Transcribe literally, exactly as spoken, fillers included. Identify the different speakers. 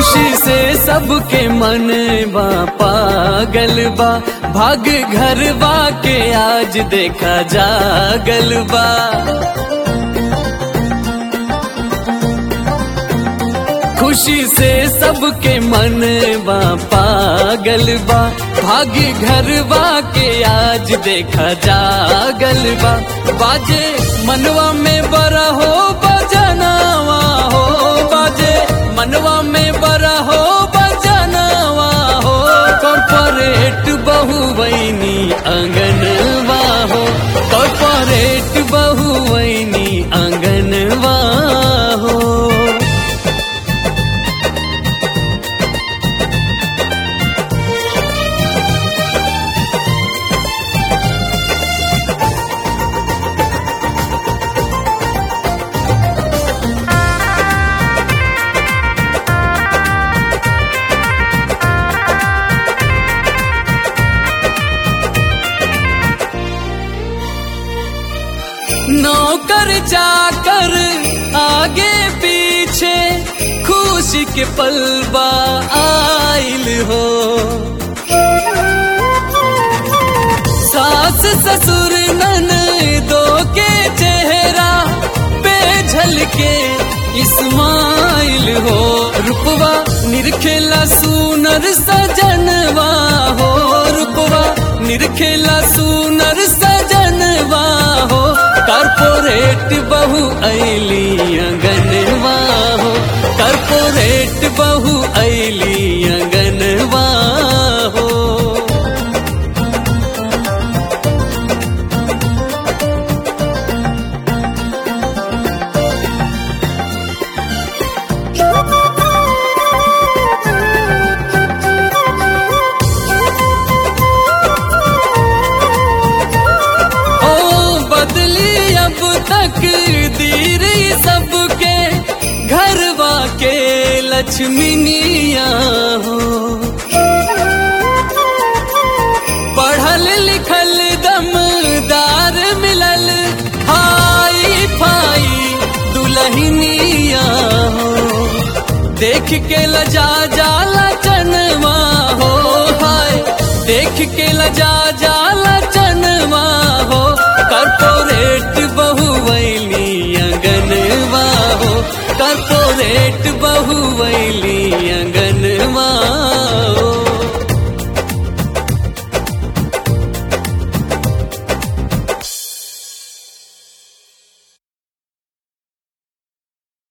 Speaker 1: खुशी से सबके मन बा पागल बा, भाग घरवा के आज देखा जागल बा। खुशी से सबके मन बा पागल बा, भागी घरवा के आज देखा जागल बा। बाजे मनवा में बरा हो बजनावा हो, बाजे मनवा में बरा हो बजनावा हो। कॉर्पोरेट बहुवैनी आंगनवा हो, कॉर्पोरेट बहुवैनी आंगनवा हो। नौकर चाकर आगे पीछे खुशी के पलवा आइल हो। सास ससुर ननदो के चेहरा पे झलके इस्माइल हो। रूपवा निरखेला सुनर सजनवा हो, रूपवा निरखेला सुनर सजनवा हो। कॉर्पोरेट बहु ऐली अंगनवा हो, कॉर्पोरेट बहु ऐली अंगनवा हो। तकदीर सबके घरवा के लक्ष्मीनिया हो। पढ़ल लिखल दमदार मिलल हाई फाई दुल्हनिया हो। देख के लजा जाला चनवा हो, हाय देख के लजा जाला चनवा हो। कॉर्पोरेट बहुवैली अंगनवा हो, कॉर्पोरेट बहुवैली अंगनवा